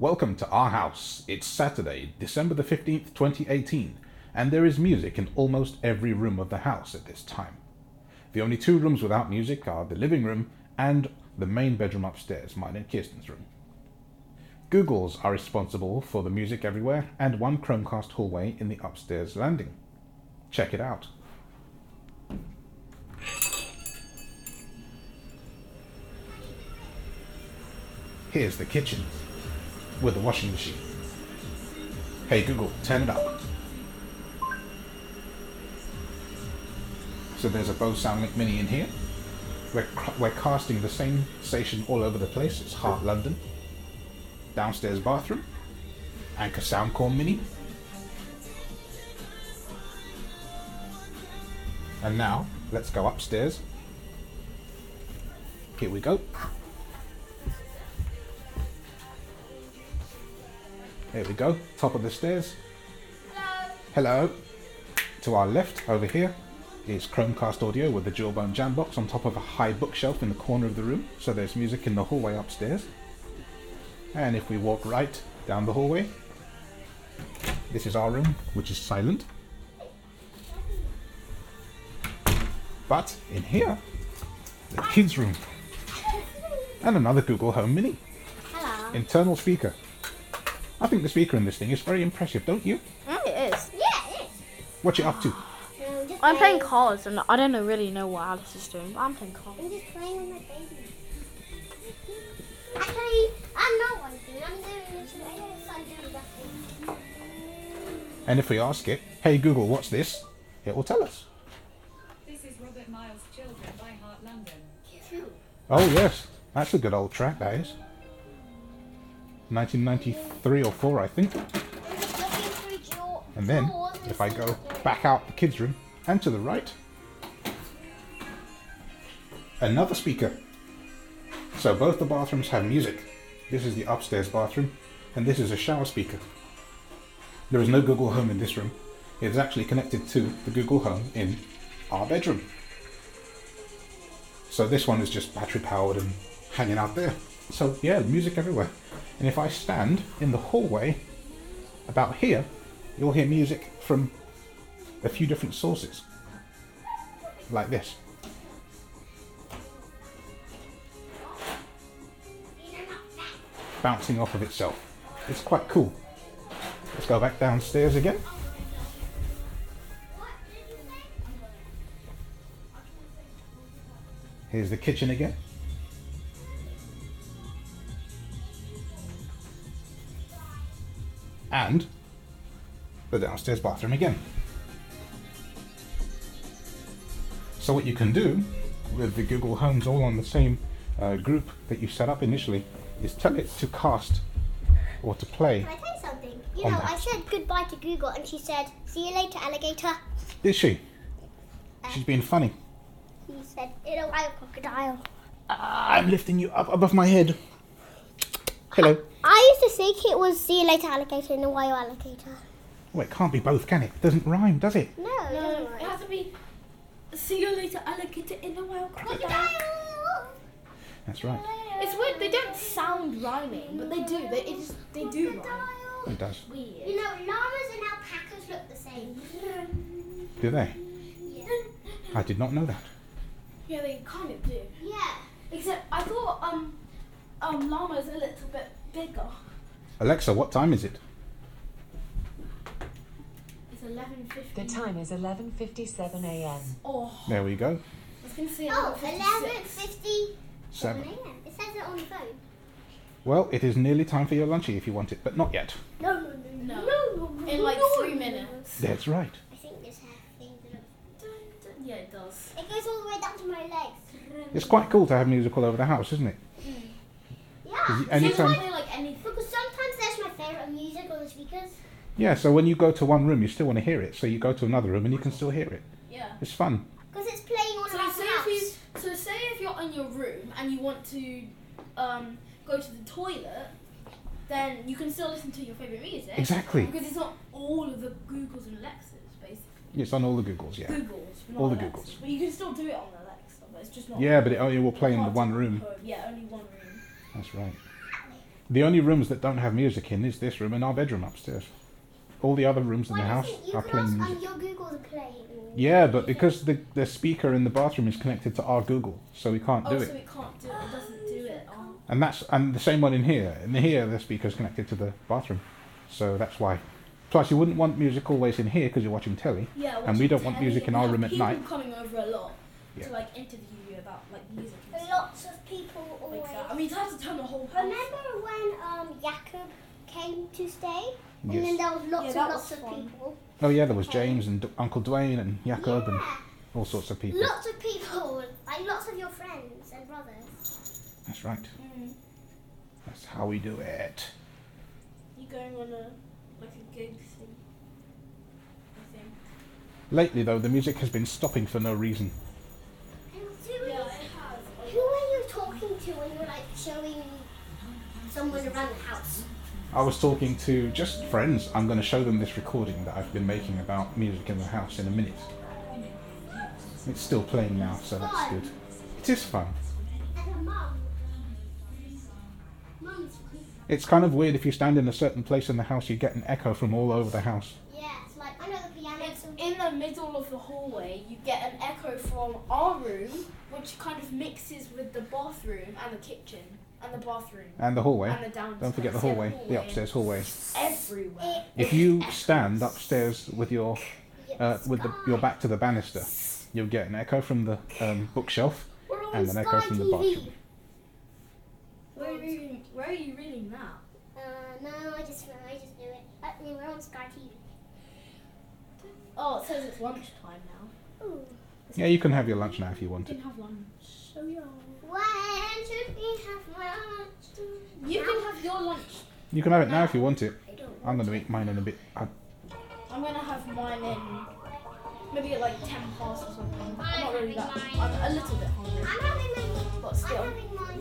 Welcome to our house. It's Saturday, December the 15th, 2018, and there is music in almost every room of the house at this time. The only two rooms without music are the living room and the main bedroom upstairs, mine and Kirsten's room. Googles are responsible for the music everywhere and one Chromecast hallway in the upstairs landing. Check it out. Here's the kitchen with the washing machine. Hey Google, turn it up. So there's a Bose SoundLink Mini in here. We're casting the same station all over the place. It's Heart London. Downstairs bathroom. Anchor Soundcore Mini. And now, let's go upstairs. Here we go. There we go, top of the stairs. Hello. To our left, over here, is Chromecast audio with the Jawbone Jambox on top of a high bookshelf in the corner of the room, so there's music in the hallway upstairs. And if we walk right down the hallway, this is our room, which is silent. But in here, the kids' room. And another Google Home Mini. Hello. Internal speaker. I think the speaker in this thing is very impressive, don't you? It is. Yeah, it is. What you up to? I'm playing cards and I don't really know what Alice is doing, but I'm playing cards. I'm just playing with my baby. Actually, I'm not one thing. I'm doing this. I guess I'm doing nothing. And if we ask it, hey Google, what's this? It will tell us. This is Robert Miles' Children by Heart London. Oh yes, that's a good old track, that is. 1993 or 4, I think. And then, if I go back out the kids' room and to the right, another speaker. So both the bathrooms have music. This is the upstairs bathroom, and this is a shower speaker. There is no Google Home in this room. It is actually connected to the Google Home in our bedroom. So this one is just battery powered and hanging out there. So yeah, music everywhere. And if I stand in the hallway about here, you'll hear music from a few different sources. Like this. Bouncing off of itself. It's quite cool. Let's go back downstairs again. Here's the kitchen again. And the downstairs bathroom again. So what you can do with the Google Homes all on the same group that you set up initially is tell it to cast or to play. Can I tell you something? You know, I said goodbye to Google and she said, see you later, alligator. Did she? She's being funny. He said, in a wild crocodile. I'm lifting you up above my head. Hello. I used to think it was see you later, alligator, in a wild alligator. Oh, it can't be both, can it? It doesn't rhyme, does it? No, No, it has to be see you later, alligator in a wild crocodile. That's right. It's weird, they don't sound rhyming, but they do. They do rhyme. It does. Weird. You know, llamas and alpacas look the same. Do they? Yeah. I did not know that. Yeah, they kind of do. Yeah. Except I thought llama's a little bit bigger. Alexa, what time is it? It's 11:50. The time is 11:57 a.m. Oh, There we go. I was gonna say Oh, 11:56. 11:57 7. a.m. It says it on the phone. Well, it is nearly time for your lunchy if you want it, but not yet. No. In like 3 minutes. That's right. I think this thing. Yeah, it does. It goes all the way down to my legs. It's quite cool to have music all over the house, isn't it? Yeah. Anytime. Play like anything. Because sometimes there's my favourite music on the speakers. Yeah, so when you go to one room, you still want to hear it, so you go to another room and you can still hear it. Yeah. It's fun. Because it's playing all So around the house. say if you're in your room and you want to go to the toilet, then you can still listen to your favourite music. Exactly. Because it's not all of the Googles and Alexas, basically. It's on all the Googles, yeah. Googles, but not All the Alexas. Googles. But you can still do it on Alexa, but it's just not. Yeah, but it only will play in the hard one to room. Yeah, only one room. That's right. The only rooms that don't have music in is this room and our bedroom upstairs. All the other rooms in Why the house doesn't you are can playing ask music. your Google to play? Yeah, but because the speaker in the bathroom is connected to our Google, so we can't do Oh, it. so it can't do it. It doesn't do it. Oh. And the same one in here. In here, the speaker's connected to the bathroom, so that's why. Plus, you wouldn't want music always in here because you're watching telly. Yeah, And we watching don't want telly, music in we our have room at people night. coming over a lot Yeah. to like interview you about like music and stuff Lots of people always. like that. I mean, you have to turn the whole house. Remember when Jacob came to stay? And Yes. then there was lots Yeah, and that lots was of fun. people. Oh yeah, there was James and Uncle Dwayne and Jacob and Yeah. all sorts of people. Lots of people. Like lots of your friends and brothers. That's right. Mm. That's how we do it. You going on a gig thing? I think. Lately, though, the music has been stopping for no reason. Yeah, it has. Who were you talking to when you were like showing someone around the house? I was talking to just friends. I'm going to show them this recording that I've been making about music in the house in a minute. It's still playing now, so that's good. It is fun. And a mum. Mum's fun. It's kind of weird if you stand in a certain place in the house, you get an echo from all over the house. Yeah, it's like I know the piano. It's in the middle of the hallway. You get an echo from our room, which kind of mixes with the bathroom and the kitchen and the bathroom And the hallway. and the downstairs. Don't forget the hallway, the upstairs hallway. Everywhere. If you stand upstairs with your your back to the banister, you'll get an echo from the bookshelf We're on and an echo Sky from the TV. bathroom. Where are you reading that? No, I just knew it. We're on Sky TV. Oh, it says it's lunchtime now. Ooh. Yeah, you can have your lunch now if you want You it. can have lunch. So yeah. When should we have lunch? You can have your lunch. You can have it now if you want it. I don't I'm want going to eat mine in a bit. I'm gonna have mine in maybe at like 10 past or something. I'm not really that. I'm a little bit hungry, I'm having mine. but I'm still. having mine